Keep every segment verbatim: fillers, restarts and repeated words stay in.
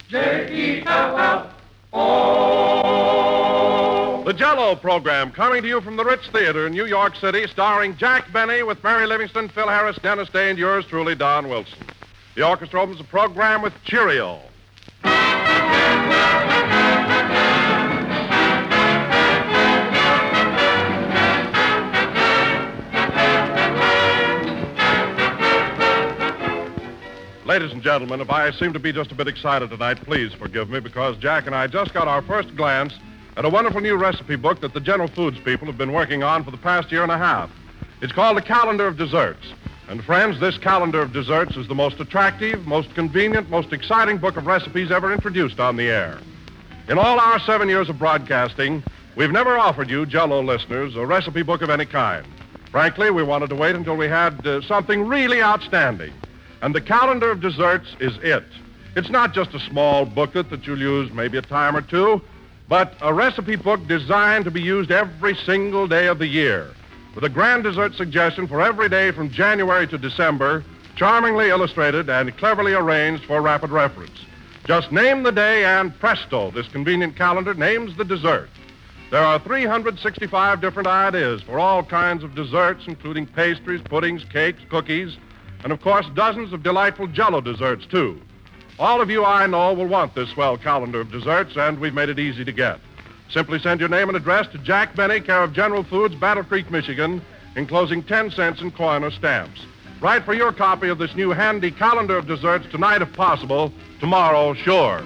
J E L L O. The Jell-O program, coming to you from the Ritz Theater in New York City, starring Jack Benny with Mary Livingston, Phil Harris, Dennis Day, and yours truly, Don Wilson. The orchestra opens the program with Cheerio. Ladies and gentlemen, if I seem to be just a bit excited tonight, please forgive me, because Jack and I just got our first glance at a wonderful new recipe book that the General Foods people have been working on for the past year and a half. It's called the Calendar of Desserts. And friends, this Calendar of Desserts is the most attractive, most convenient, most exciting book of recipes ever introduced on the air. In all our seven years of broadcasting, we've never offered you, Jell-O listeners, a recipe book of any kind. Frankly, we wanted to wait until we had uh, something really outstanding. And the Calendar of Desserts is it. It's not just a small booklet that you'll use maybe a time or two, but a recipe book designed to be used every single day of the year, with a grand dessert suggestion for every day from January to December, charmingly illustrated and cleverly arranged for rapid reference. Just name the day and presto, this convenient calendar names the dessert. There are three hundred sixty-five different ideas for all kinds of desserts, including pastries, puddings, cakes, cookies, and of course dozens of delightful Jell-O desserts, too. All of you I know will want this swell calendar of desserts, and we've made it easy to get. Simply send your name and address to Jack Benny, care of General Foods, Battle Creek, Michigan, enclosing ten cents in coin or stamps. Write for your copy of this new handy calendar of desserts tonight if possible, tomorrow sure.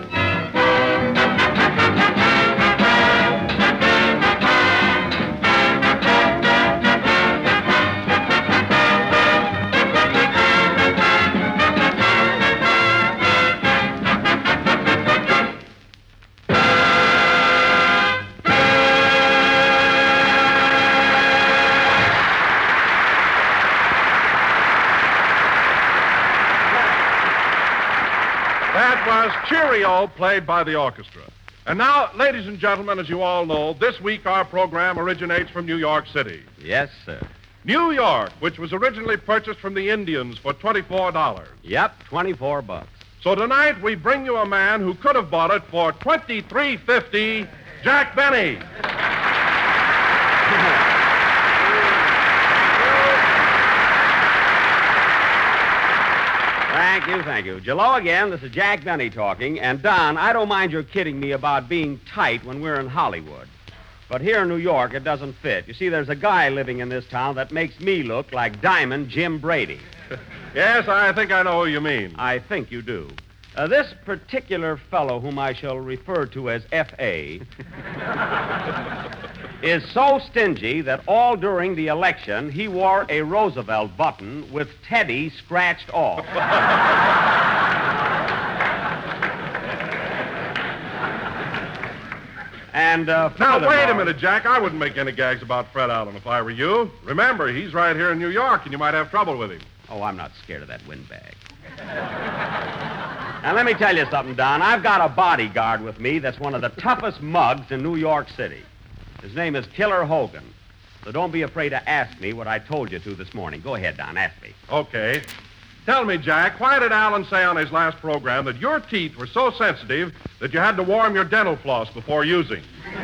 Cheerio, played by the orchestra. And now, ladies and gentlemen, as you all know, this week our program originates from New York City. Yes, sir. New York, which was originally purchased from the Indians for twenty-four dollars. Yep, twenty-four bucks. So tonight we bring you a man who could have bought it for twenty-three fifty, Jack Benny. Thank you, thank you. Jell-O again, this is Jack Benny talking. And, Don, I don't mind your kidding me about being tight when we're in Hollywood. But here in New York, it doesn't fit. You see, there's a guy living in this town that makes me look like Diamond Jim Brady. Yes, I think I know who you mean. I think you do. Uh, this particular fellow, whom I shall refer to as F A, is so stingy that all during the election he wore a Roosevelt button with Teddy scratched off. And, uh, Now, wait a minute, Jack. I wouldn't make any gags about Fred Allen if I were you. Remember, he's right here in New York, and you might have trouble with him. Oh, I'm not scared of that windbag. Now, let me tell you something, Don. I've got a bodyguard with me that's one of the toughest mugs in New York City. His name is Killer Hogan. So don't be afraid to ask me what I told you to this morning. Go ahead, Don. Ask me. Okay. Tell me, Jack, why did Allen say on his last program that your teeth were so sensitive that you had to warm your dental floss before using?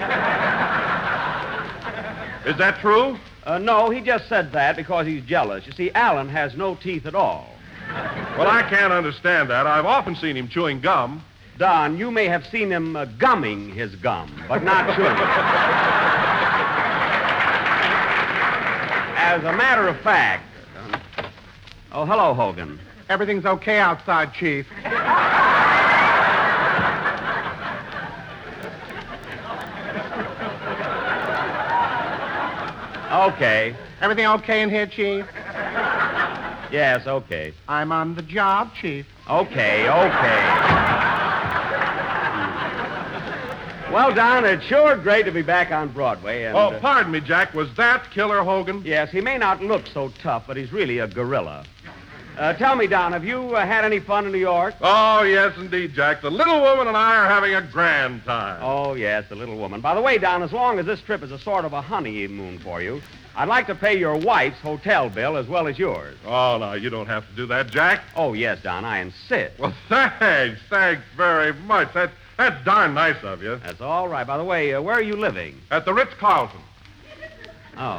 Is that true? Uh, no, he just said that because he's jealous. You see, Allen has no teeth at all. Well, I can't understand that. I've often seen him chewing gum. Don, you may have seen him uh, gumming his gum, but not chewing it. As a matter of fact... Uh, oh, hello, Hogan. Everything's okay outside, Chief. Okay. Everything okay in here, Chief? Yes, okay. I'm on the job, Chief. Okay, okay. Well, Don, it's sure great to be back on Broadway. And, oh, uh, pardon me, Jack. Was that Killer Hogan? Yes, he may not look so tough, but he's really a gorilla. Uh, tell me, Don, have you uh, had any fun in New York? Oh, yes, indeed, Jack. The little woman and I are having a grand time. Oh, yes, the little woman. By the way, Don, as long as this trip is a sort of a honeymoon for you, I'd like to pay your wife's hotel bill as well as yours. Oh, no, you don't have to do that, Jack. Oh, yes, Don, I insist. Well, thanks. Thanks very much. That's, that's darn nice of you. That's all right. By the way, uh, where are you living? At the Ritz-Carlton. Oh.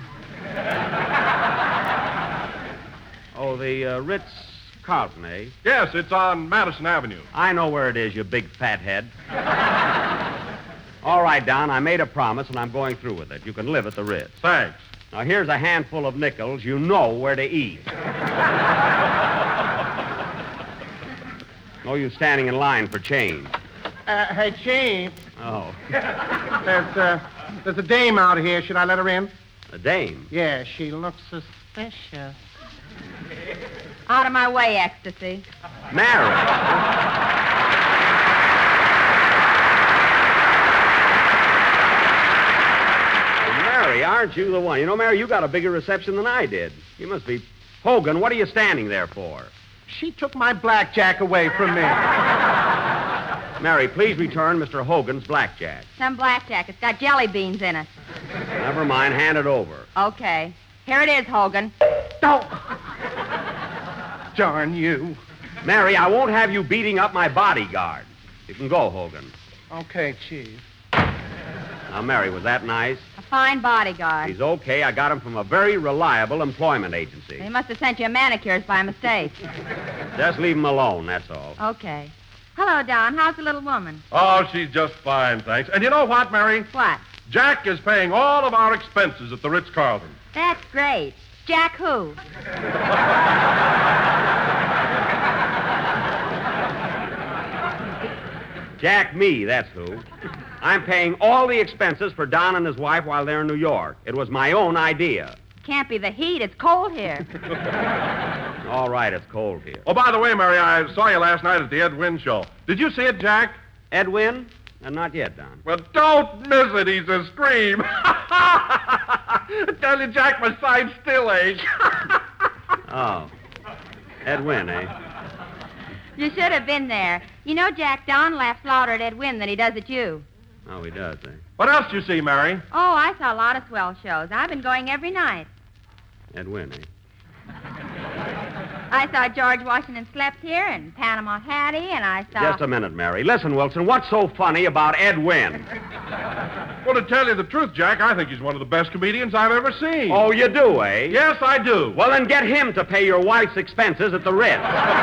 oh, the uh, Ritz-Carlton, eh? Yes, it's on Madison Avenue. I know where it is, you big fat head. All right, Don, I made a promise, and I'm going through with it. You can live at the Ritz. Thanks. Now, here's a handful of nickels. You know where to eat. No use standing in line for change. Uh, hey, Chief. Oh, There's, uh, there's a dame out here. Should I let her in? a dame. Yeah, she looks suspicious. Out of my way, Ecstasy. Mary. Mary, aren't you the one? You know, Mary, you got a bigger reception than I did. You must be... Hogan, what are you standing there for? She took my blackjack away from me. Mary, please return Mister Hogan's blackjack. Some blackjack. It's got jelly beans in it. Never mind, hand it over. Okay. Here it is, Hogan. Oh! Darn you. Mary, I won't have you beating up my bodyguard. You can go, Hogan. Okay, Chief. Now, Mary, was that nice? A fine bodyguard. He's okay. I got him from a very reliable employment agency. He must have sent you manicures by mistake. Just leave him alone, that's all. Okay. Hello, Don. How's the little woman? Oh, she's just fine, thanks. And you know what, Mary? What? Jack is paying all of our expenses at the Ritz-Carlton. That's great. Jack who? Jack me, that's who. I'm paying all the expenses for Don and his wife while they're in New York. It was my own idea. Can't be the heat. It's cold here. All right, it's cold here. Oh, by the way, Mary, I saw you last night at the Ed Wynn show. Did you see it, Jack? Edwin? Uh, not yet, Don. Well, don't miss it. He's a scream. I tell you, Jack, my side still ache. Oh. Edwin, eh? You should have been there. You know, Jack, Don laughs louder at Ed Wynn than he does at you. Oh, he does, eh? What else did you see, Mary? Oh, I saw a lot of swell shows. I've been going every night. Edwin, eh? I saw George Washington Slept Here and Panama Hattie, and I saw... Just a minute, Mary. Listen, Wilson, what's so funny about Ed Wynn? Well, to tell you the truth, Jack, I think he's one of the best comedians I've ever seen. Oh, you do, eh? Yes, I do. Well, then get him to pay your wife's expenses at the Ritz.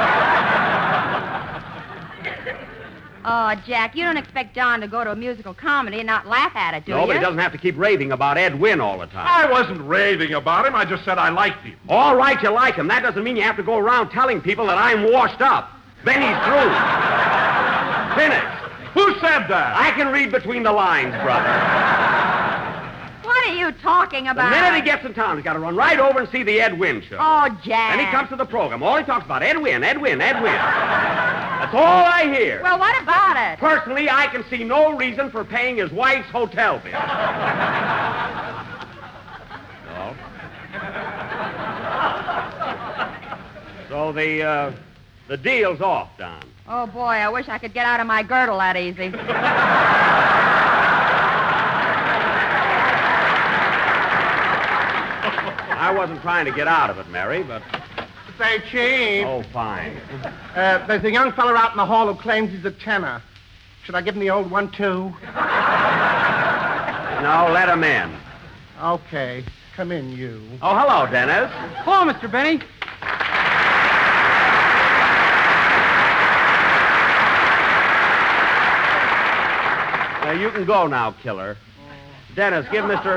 Oh, Jack, you don't expect Don to go to a musical comedy and not laugh at it, do No, you? but he doesn't have to keep raving about Ed Wynn all the time. I wasn't raving about him. I just said I liked him. All right, you like him. That doesn't mean you have to go around telling people that I'm washed up. Then he's through. Finished. Who said that? I can read between the lines, brother. What are you talking The about? minute he gets in town, he's got to run right over and see the Ed Wynn show. Oh, Jack. And he comes to the program. All he talks about, Ed Wynn, Ed Wynn, Ed Wynn. That's all I hear. Well, what about it? Personally, I can see no reason for paying his wife's hotel bill. So? So the, uh, the deal's off, Don. Oh, boy, I wish I could get out of my girdle that easy. I wasn't trying to get out of it, Mary, but... Say, Chief. Oh, fine. Uh, there's a young fella out in the hall who claims he's a tenor. Should I give him the old one, too? No, let him in. Okay. Come in, you. Oh, hello, Dennis. Hello, Mister Benny. Uh, you can go now, killer. Dennis, give Mister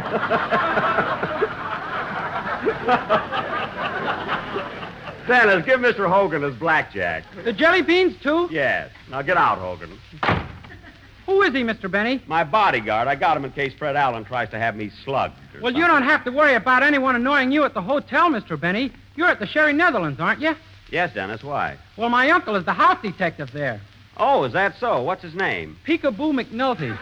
Dennis, give Mister Hogan his blackjack. The jelly beans, too? Yes. Now get out, Hogan. Who is he, Mister Benny? My bodyguard. I got him in case Fred Allen tries to have me slugged. or Well, you something. don't have to worry about anyone annoying you at the hotel, Mister Benny. You're at the Sherry Netherlands, aren't you? Yes, Dennis, why? Well, my uncle is the house detective there. Oh, is that so? What's his name? Peekaboo McNulty.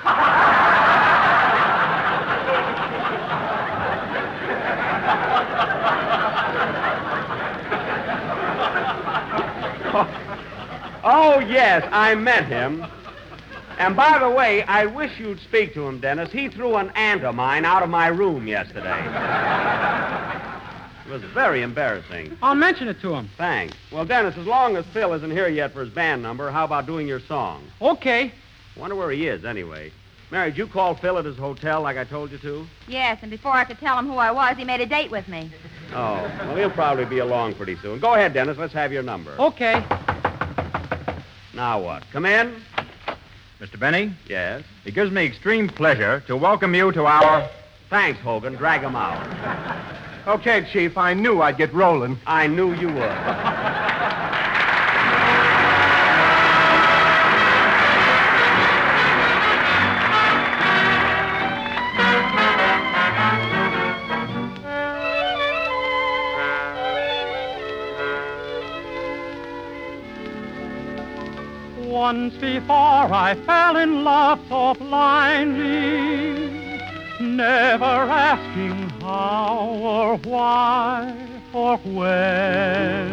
Oh, yes, I met him. And by the way, I wish you'd speak to him, Dennis. He threw an aunt of mine out of my room yesterday. It was very embarrassing. I'll mention it to him. Thanks. Well, Dennis, as long as Phil isn't here yet for his band number, how about doing your song? Okay. Wonder where he is, anyway. Mary, did you call Phil at his hotel like I told you to? Yes, and before I could tell him who I was, he made a date with me. Oh, well, he'll probably be along pretty soon. Go ahead, Dennis. Let's have your number. Okay. Now what? Come in? Mister Benny, Yes? it gives me extreme pleasure to welcome you to our... Thanks, Hogan. Drag him out. Okay, Chief, I knew I'd get rolling. I knew you would. Once before I fell in love so blindly, never asking how or why or when.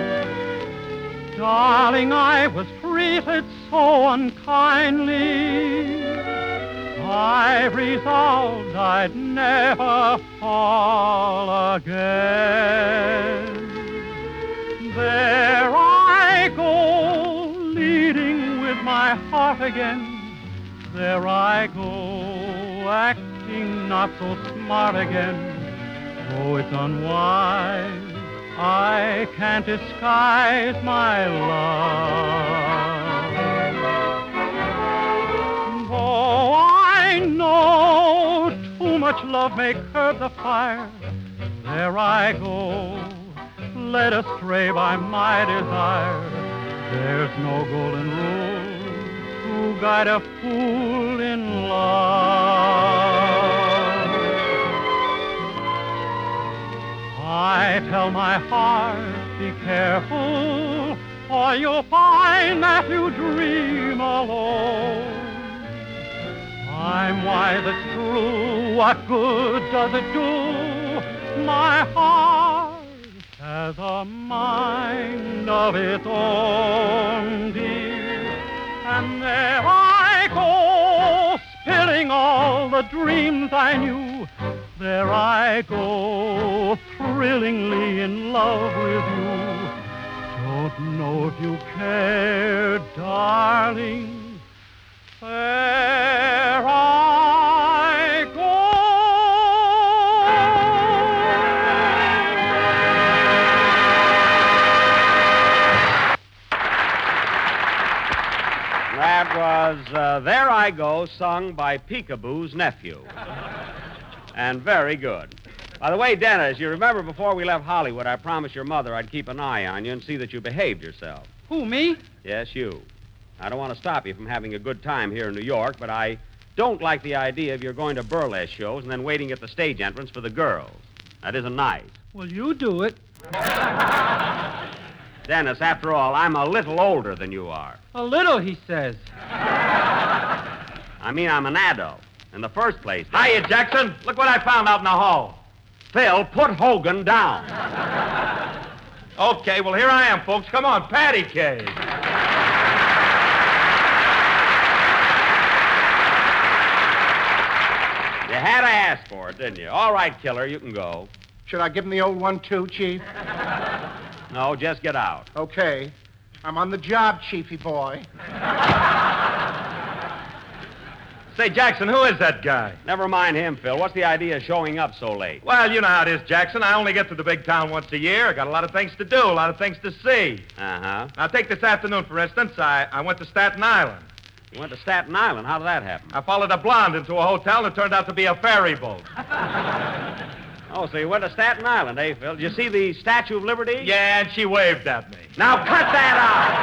Darling, I was treated so unkindly, I resolved I'd never fall again. There I go, leading with my heart again. There I go, acting not so smart again. Oh, it's unwise, I can't disguise my love. Though I know too much love may curb the fire, there I go, led astray by my desire. There's no golden rule to guide a fool in love. I tell my heart, be careful, or you'll find that you dream alone. I'm wise, it's true, what good does it do? My heart has a mind of its own, dear, and there I go, spilling all the dreams I knew. There I go, thrillingly in love with you. Don't know if you care, darling. There I go. That was uh, There I Go, sung by Peekaboo's nephew. And very good. By the way, Dennis, you remember before we left Hollywood, I promised your mother I'd keep an eye on you and see that you behaved yourself. Who, me? Yes, you. I don't want to stop you from having a good time here in New York, but I don't like the idea of your going to burlesque shows and then waiting at the stage entrance for the girls. That isn't nice. Well, you do it. Dennis, after all, I'm a little older than you are. A little, he says. I mean, I'm an adult. In the first place... Hiya, Jackson. Look what I found out in the hall. Phil, put Hogan down. Okay, well, here I am, folks. Come on, patty cake. You had to ask for it, didn't you? All right, killer, you can go. Should I give him the old one, too, Chief? No, just get out. Okay. I'm on the job, Chiefy boy. Say, Jackson, who is that guy? Never mind him, Phil. What's the idea of showing up so late? Well, you know how it is, Jackson. I only get to the big town once a year. I got a lot of things to do, a lot of things to see. Uh-huh. Now, take this afternoon, for instance. I, I went to Staten Island. You went to Staten Island. How did that happen? I followed a blonde into a hotel, and it turned out to be a ferry boat. Oh, so you went to Staten Island, eh, Phil? Did you see the Statue of Liberty? Yeah, and she waved at me. Now cut that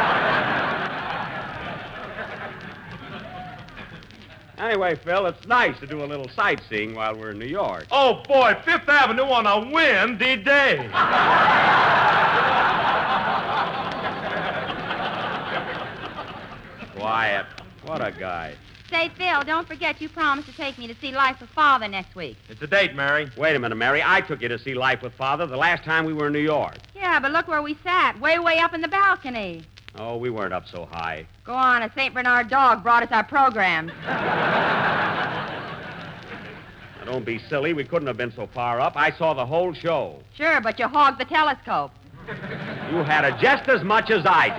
out! Anyway, Phil, it's nice to do a little sightseeing while we're in New York. Oh, boy, Fifth Avenue on a windy day. Quiet. What a guy. Say, Phil, don't forget you promised to take me to see Life with Father next week. It's a date, Mary. Wait a minute, Mary. I took you to see Life with Father the last time we were in New York. Yeah, but look where we sat, way, way up in the balcony. Oh, we weren't up so high. Go on, a Saint Bernard dog brought us our programs. Now, don't be silly. We couldn't have been so far up. I saw the whole show. Sure, but you hogged the telescope. You had it just as much as I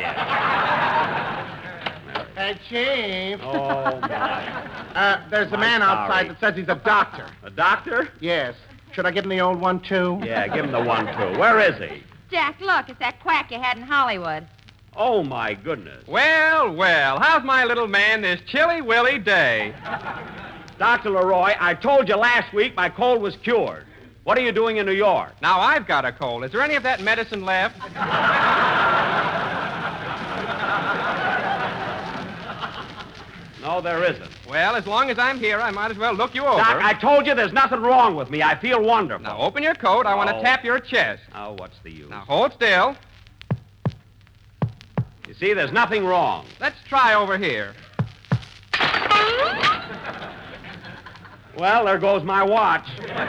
did. Hey, Chief. Oh, my. Uh, there's a I'm man sorry. outside that says he's a doctor. A doctor? Yes. Should I give him the old one, too? Yeah, give him the one, too. Where is he? Jack, look, it's that quack you had in Hollywood. Oh, my goodness. Well, well, how's my little man this chilly willy day? Doctor Leroy, I told you last week my cold was cured. What are you doing in New York? Now, I've got a cold. Is there any of that medicine left? No, there isn't. Well, as long as I'm here, I might as well look you over. Doc, I told you there's nothing wrong with me. I feel wonderful. Now, open your coat. I want to Oh. tap your chest. Oh, what's the use? Now, hold still. You see, there's nothing wrong. Let's try over here. Well, there goes my watch.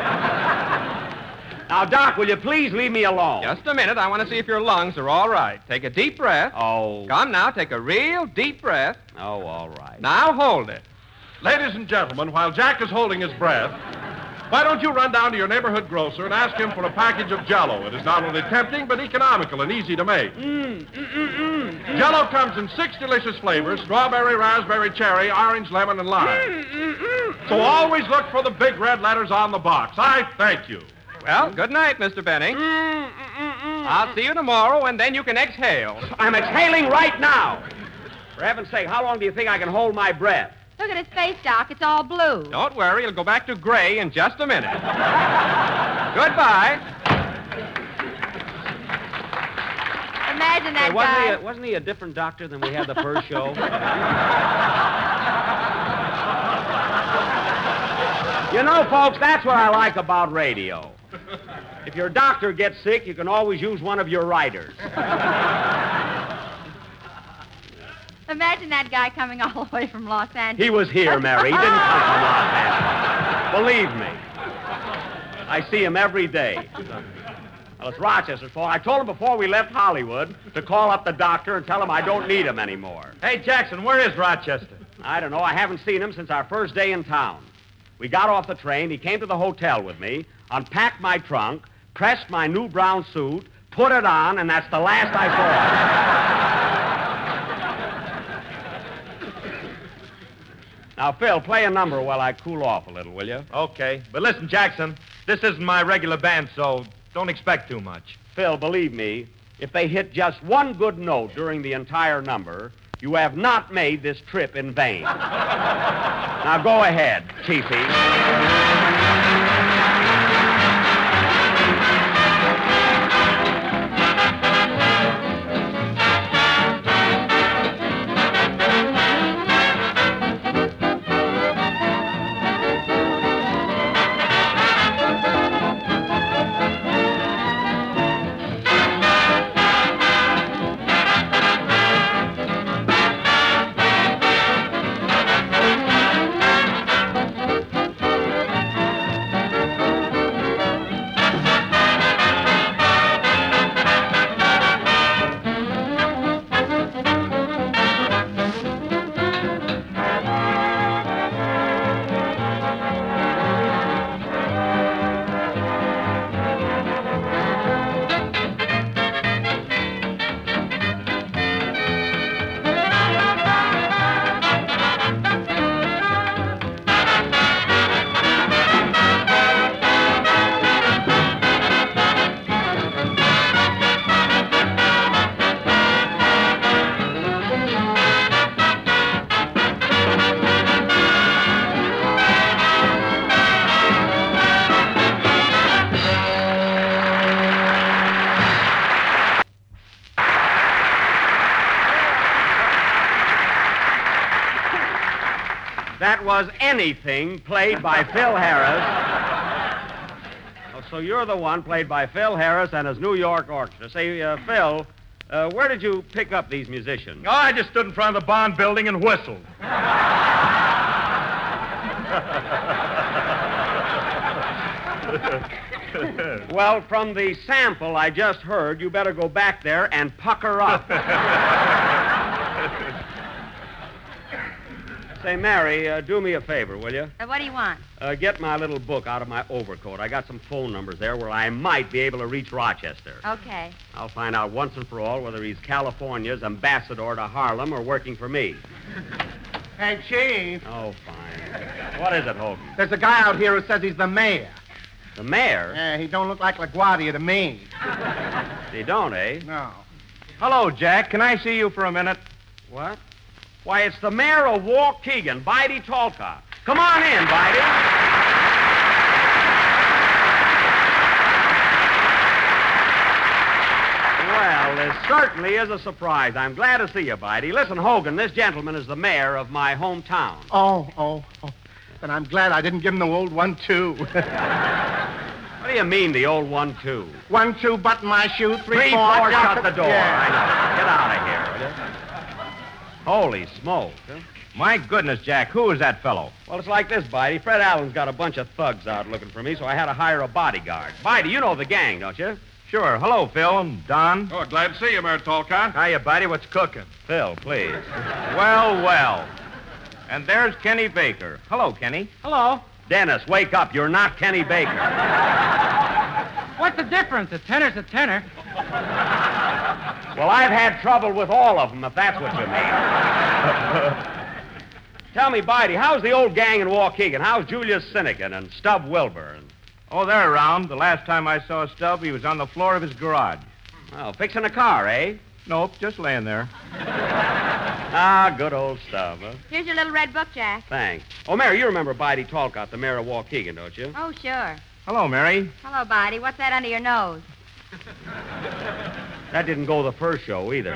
Now, Doc, will you please leave me alone? Just a minute. I want to see if your lungs are all right. Take a deep breath. Oh. Come now, take a real deep breath. Oh, all right. Now, hold it. Ladies and gentlemen, while Jack is holding his breath, why don't you run down to your neighborhood grocer and ask him for a package of Jell-O? It is not only tempting, but economical and easy to make. Mm, mm, mm, mm, mm. Jell-O comes in six delicious flavors: strawberry, raspberry, cherry, orange, lemon, and lime. Mm, mm, mm, So always look for the big red letters on the box. I thank you. Well, good night, Mister Benny. mm, mm, mm, mm. I'll see you tomorrow, and then you can exhale. I'm exhaling right now. For heaven's sake, how long do you think I can hold my breath? Look at his face, Doc. It's all blue. Don't worry, it'll go back to gray in just a minute. Goodbye. Imagine that Hey, wasn't, guy. he a, wasn't he a different doctor than we had the first show? You know, folks, that's what I like about radio. If your doctor gets sick, you can always use one of your writers. Imagine that guy coming all the way from Los Angeles. He was here, Mary. He didn't come from Los Angeles. Believe me. I see him every day. Well, it's Rochester's fault. I told him before we left Hollywood to call up the doctor and tell him I don't need him anymore. Hey, Jackson, where is Rochester? I don't know. I haven't seen him since our first day in town. We got off the train. He came to the hotel with me, unpacked my trunk, pressed my new brown suit, put it on, and that's the last I saw of him. Now, Phil, play a number while I cool off a little, will you? Okay. But listen, Jackson, this isn't my regular band, so don't expect too much. Phil, believe me, if they hit just one good note during the entire number, you have not made this trip in vain. Now, go ahead, Chiefy. That was Anything, played by Phil Harris. Oh, so you're the one played by Phil Harris and his New York Orchestra. Say, uh, Phil, uh, where did you pick up these musicians? Oh, I just stood in front of the Bond building and whistled. Well, from the sample I just heard, you better go back there and pucker up. Say, Mary, uh, do me a favor, will you? Uh, what do you want? Uh, get my little book out of my overcoat. I got some phone numbers there where I might be able to reach Rochester. Okay. I'll find out once and for all whether he's California's ambassador to Harlem or working for me. Hey, Chief. Oh, fine. What is it, Hogan? There's a guy out here who says he's the mayor. The mayor? Yeah, he don't look like LaGuardia to me. You don't, eh? No. Hello, Jack. Can I see you for a minute? What? Why, it's the mayor of Waukegan, Bidey Talcott. Come on in, Bidey. Well, this certainly is a surprise. I'm glad to see you, Bidey. Listen, Hogan, this gentleman is the mayor of my hometown. Oh, oh, oh. Then I'm glad I didn't give him the old one, two. What do you mean, the old one, two? One, two, button my shoe, three, Three, four, four, down shut to- the door. Yeah. I know. Get out of here, will you? Holy smoke. Huh? My goodness, Jack, who is that fellow? Well, it's like this, Bidey. Fred Allen's got a bunch of thugs out looking for me, so I had to hire a bodyguard. Bidey, you know the gang, don't you? Sure. Hello, Phil and Don. Oh, glad to see you, Mayor Talcott. Hiya, buddy. What's cooking? Phil, please. Well, well. And there's Kenny Baker. Hello, Kenny. Hello. Dennis, wake up. You're not Kenny Baker. What's the difference? A tenor's a tenor. Well, I've had trouble with all of them, if that's what you mean. Tell me, Bidey, how's the old gang in Waukegan? How's Julius Finnegan and Stub Wilbur? And... Oh, they're around. The last time I saw Stubb, he was on the floor of his garage. Oh, fixing a car, eh? Nope, just laying there. Ah, good old Stub, huh? Here's your little red book, Jack. Thanks. Oh, Mary, you remember Bidey Talcott, the mayor of Waukegan, don't you? Oh, sure. Hello, Mary. Hello, Bidey. What's that under your nose? That didn't go the first show either,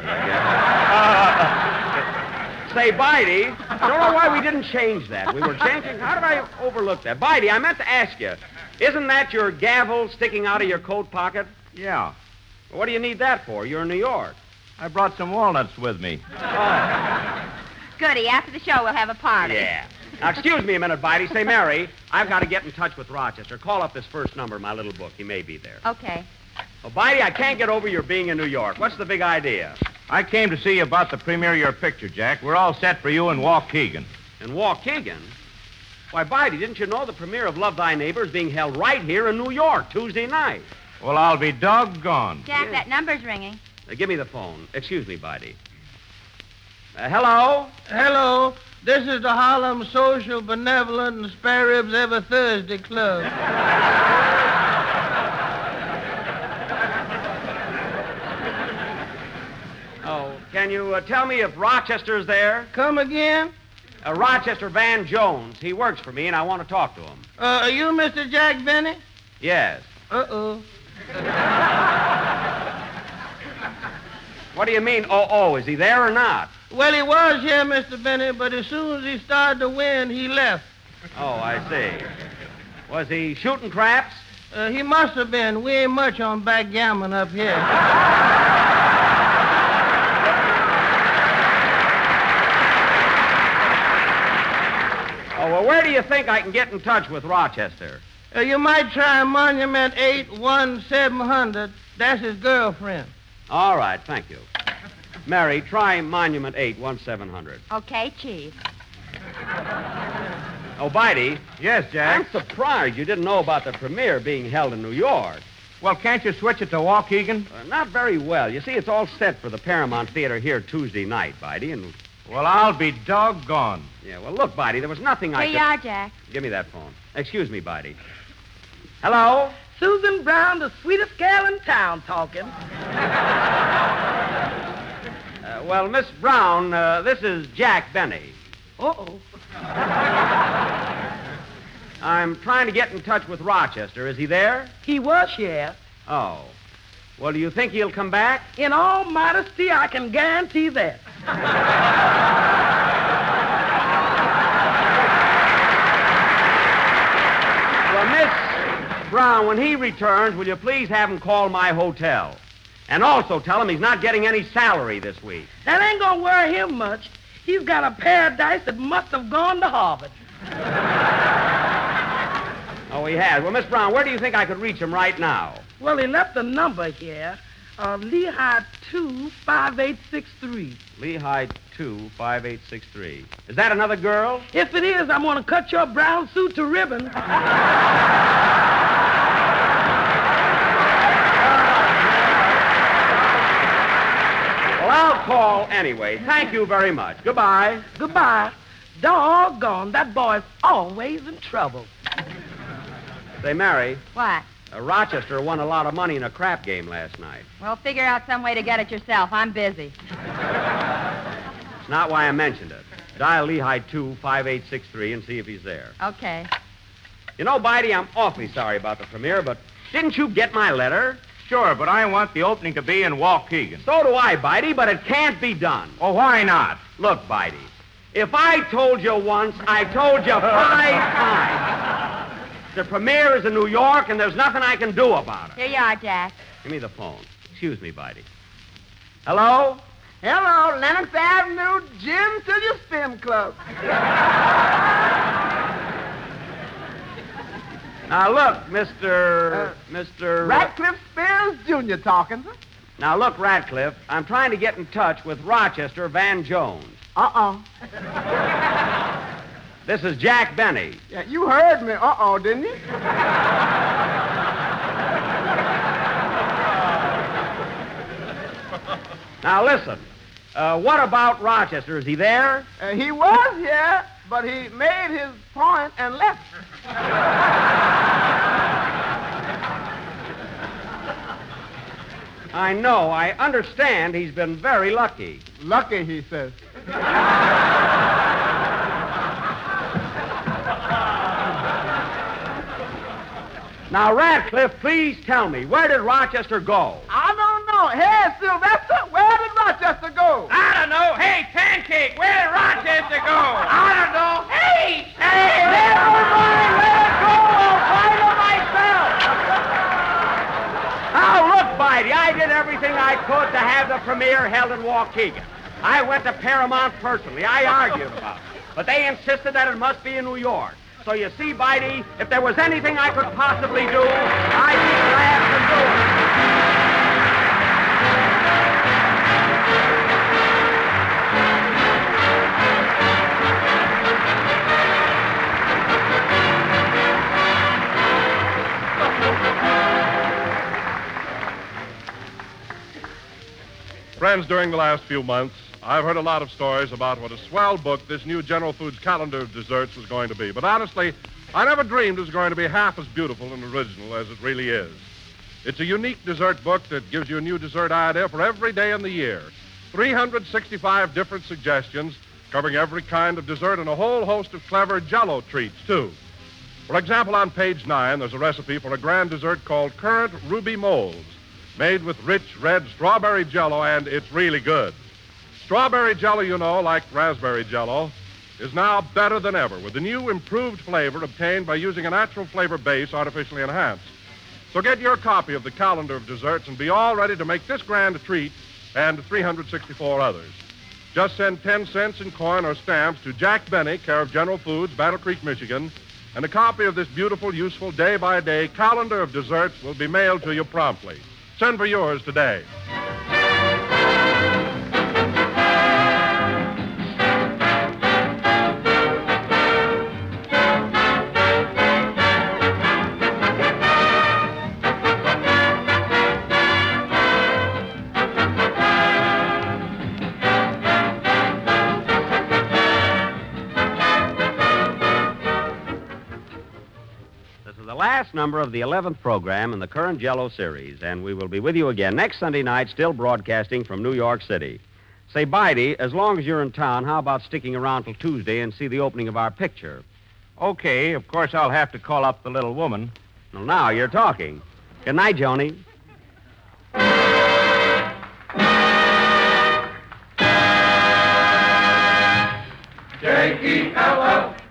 I guess. Say, Bidey, I don't know why we didn't change that. We were changing. How did I overlook that? Bidey, I meant to ask you, isn't that your gavel sticking out of your coat pocket? Yeah. What do you need that for? You're in New York. I brought some walnuts with me. Goody. After the show, we'll have a party. Yeah. Now, excuse me a minute, Bidey. Say, Mary, I've got to get in touch with Rochester. Call up this first number, my little book. He may be there. Okay. Well, Bidey, I can't get over your being in New York. What's the big idea? I came to see you about the premiere of your picture, Jack. We're all set for you in Waukegan. In Waukegan? Why, Bidey, didn't you know the premiere of Love Thy Neighbor is being held right here in New York Tuesday night? Well, I'll be doggone. Jack, that number's ringing. Uh, give me the phone. Excuse me, Bidey. Uh, hello? Hello. This is the Harlem Social Benevolent and Spare Ribs Every Thursday Club. Oh, can you uh, tell me if Rochester's there? Come again? Uh, Rochester Van Jones. He works for me, and I want to talk to him. Uh, are you Mister Jack Benny? Yes. Uh-oh. What do you mean, oh, oh? Is he there or not? Well, he was here, Mister Benny, but as soon as he started to win, he left. Oh, I see. Was he shooting craps? Uh, he must have been. We ain't much on backgammon up here. Oh, well, where do you think I can get in touch with Rochester? Uh, you might try Monument eight one seven hundred. That's his girlfriend. All right, thank you. Mary, try Monument eight one seven hundred. Okay, Chief. Oh, Bidey. Yes, Jack? I'm surprised you didn't know about the premiere being held in New York. Well, can't you switch it to Waukegan? Uh, not very well. You see, it's all set for the Paramount Theater here Tuesday night, Bidey, and... Well, I'll be doggone. Yeah, well, look, Bidey, there was nothing I Here could... you are, Jack. Give me that phone. Excuse me, Bidey. Hello? Susan Brown, the sweetest gal in town, talking. Uh, well, Miss Brown, uh, this is Jack Benny. Uh-oh. I'm trying to get in touch with Rochester. Is he there? He was here. Oh. Well, do you think he'll come back? In all modesty, I can guarantee that. Well, Miss Brown, when he returns, will you please have him call my hotel? And also tell him he's not getting any salary this week. That ain't gonna worry him much. He's got a paradise that must have gone to Harvard. Oh, he has. Well, Miss Brown, where do you think I could reach him right now? Well, he left a number here. Uh, Lehigh two five eight six three. Lehigh two five eight six three. Is that another girl? If it is, I'm going to cut your brown suit to ribbons. Well, I'll call anyway. Thank you very much. Goodbye. Goodbye. Doggone, that boy's always in trouble. Say, Mary, What? uh, Rochester won a lot of money in a crap game last night. Well, figure out some way to get it yourself. I'm busy. It's not why I mentioned it. Dial Lehigh two five eight six three and see if he's there. Okay. You know, Bitey, I'm awfully sorry about the premiere, but didn't you get my letter? Sure, but I want the opening to be in Waukegan. So do I, Bitey, but it can't be done. Oh, why not? Look, Bitey, if I told you once, I told you five times. The premiere is in New York, and there's nothing I can do about it. Here you are, Jack. Give me the phone. Excuse me, Bitey. Hello? Hello, Lennox Avenue, Gin to your Spin Club. Now, look, Mister Uh, Mister Radcliffe Spears Junior talking, sir. Now, look, Radcliffe, I'm trying to get in touch with Rochester Van Jones. Uh-uh. This is Jack Benny. Yeah, you heard me, uh-oh, didn't you? Now, listen. Uh, what about Rochester? Is he there? Uh, he was here, but he made his point and left. I know. I understand he's been very lucky. Lucky, he says. Now, Radcliffe, please tell me, where did Rochester go? I don't know. Hey, Sylvester, where did Rochester go? I don't know. Hey, Pancake, where did Rochester go? I don't know. Hey! Hey, never mind. Let it go. I'll find it myself. Now, look, Bitey, I did everything I could to have the premiere held in Waukegan. I went to Paramount personally. I argued about it. But they insisted that it must be in New York. So you see, Bitey, if there was anything I could possibly do, I'd be glad to do it. Friends, during the last few months, I've heard a lot of stories about what a swell book this new General Foods calendar of desserts was going to be. But honestly, I never dreamed it was going to be half as beautiful and original as it really is. It's a unique dessert book that gives you a new dessert idea for every day in the year. three hundred sixty-five different suggestions covering every kind of dessert and a whole host of clever Jell-O treats, too. For example, on page nine, there's a recipe for a grand dessert called Currant Ruby Molds, made with rich red strawberry Jell-O, and it's really good. Strawberry Jell-O, you know, like raspberry Jell-O, is now better than ever with the new improved flavor obtained by using a natural flavor base artificially enhanced. So get your copy of the calendar of desserts and be all ready to make this grand treat and three hundred sixty-four others. Just send ten cents in coin or stamps to Jack Benny, care of General Foods, Battle Creek, Michigan, and a copy of this beautiful, useful day-by-day calendar of desserts will be mailed to you promptly. Send for yours today. Last number of the eleventh program in the current Jell-O series, and we will be with you again next Sunday night, still broadcasting from New York City. Say, Bitey, as long as you're in town, how about sticking around till Tuesday and see the opening of our picture? Okay, of course I'll have to call up the little woman. Well, now you're talking. Good night, Joni. J E L L